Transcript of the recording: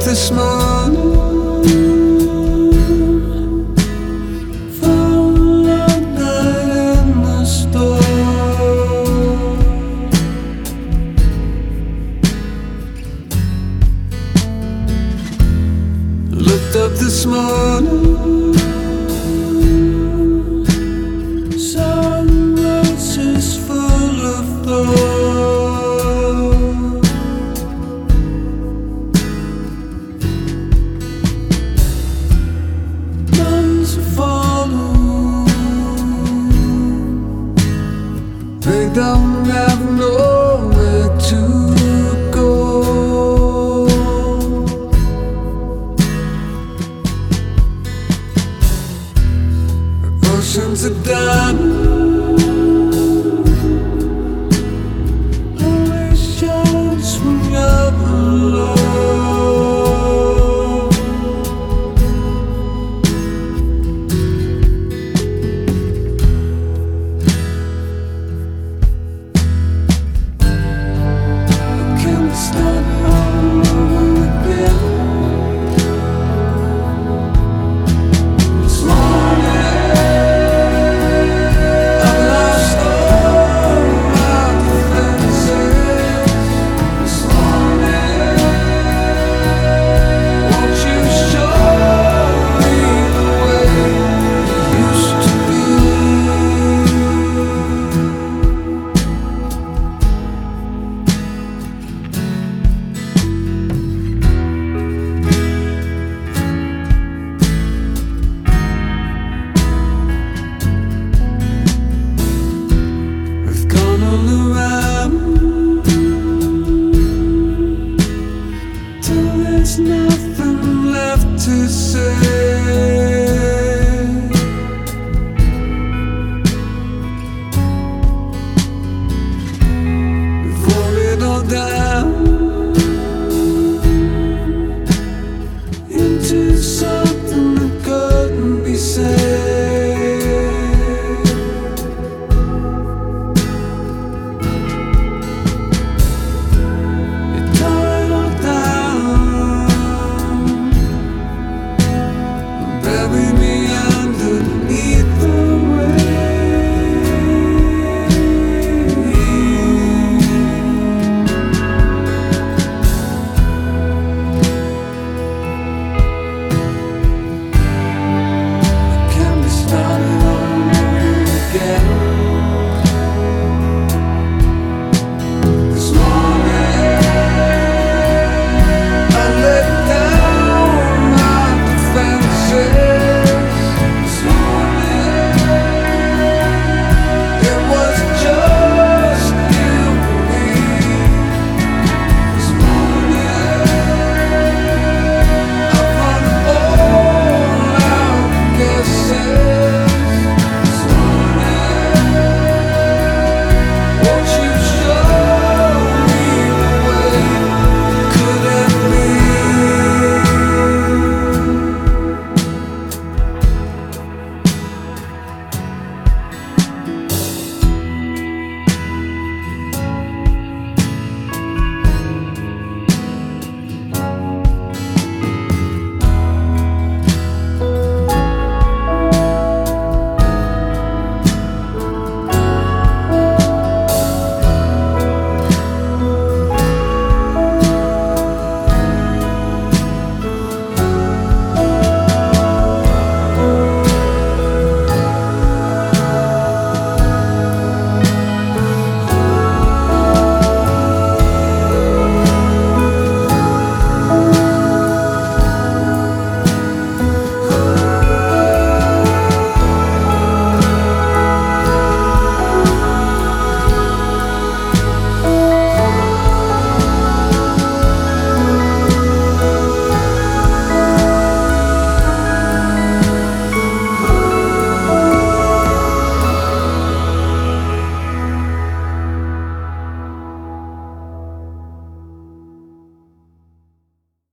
this morning. Found a night in the store. Looked up this morning. Sun roses full of thorns. Nuns are falling. They don't have nowhere to go. Oceans are done. Only shines when you're alone. Can we start all over again? This morning I lost all my defenses. This morning, won't you show me the way you used to be? We've gone a